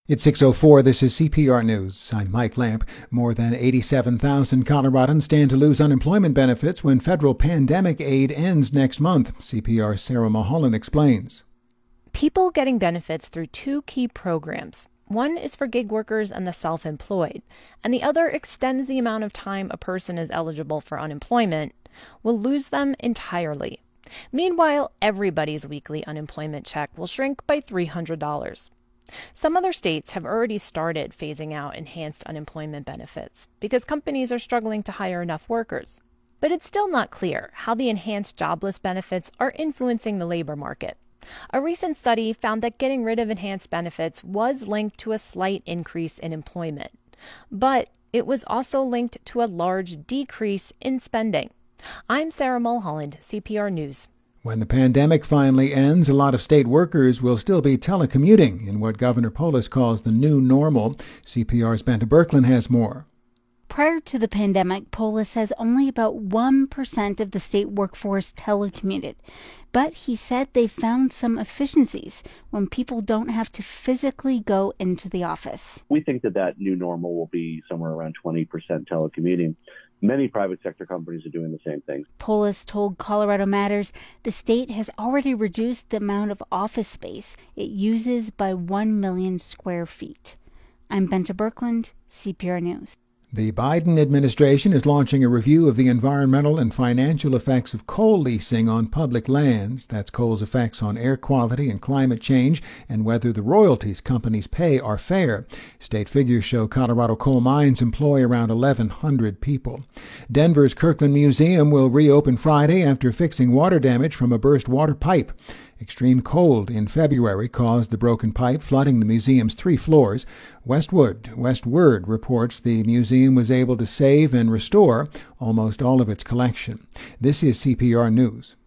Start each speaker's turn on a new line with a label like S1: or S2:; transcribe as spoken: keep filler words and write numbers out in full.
S1: It's six oh four. This is C P R News. I'm Mike Lamp. More than eighty-seven thousand Coloradans stand to lose unemployment benefits when federal pandemic aid ends next month. C P R's Sarah Mulholland explains.
S2: People getting benefits through two key programs. One is for gig workers and the self-employed, and the other extends the amount of time a person is eligible for unemployment, will lose them entirely. Meanwhile, everybody's weekly unemployment check will shrink by three hundred dollars. Some other states have already started phasing out enhanced unemployment benefits because companies are struggling to hire enough workers. But it's still not clear how the enhanced jobless benefits are influencing the labor market. A recent study found that getting rid of enhanced benefits was linked to a slight increase in employment, but it was also linked to a large decrease in spending. I'm Sarah Mulholland, C P R News.
S1: When the pandemic finally ends, a lot of state workers will still be telecommuting in what Governor Polis calls the new normal. C P R's Benta Birkeland has more.
S3: Prior to the pandemic, Polis says only about one percent of the state workforce telecommuted. But he said they found some efficiencies when people don't have to physically go into the office.
S4: We think that that new normal will be somewhere around twenty percent telecommuting. Many private sector companies are doing the same thing.
S3: Polis told Colorado Matters the state has already reduced the amount of office space it uses by one million square feet. I'm Benta Birkeland, C P R News.
S1: The Biden administration is launching a review of the environmental and financial effects of coal leasing on public lands. That's coal's effects on air quality and climate change, and whether the royalties companies pay are fair. State figures show Colorado coal mines employ around eleven hundred people. Denver's Kirkland Museum will reopen Friday after fixing water damage from a burst water pipe. Extreme cold in February caused the broken pipe, flooding the museum's three floors. Westwood, Westword reports the museum was able to save and restore almost all of its collection. This is C P R News.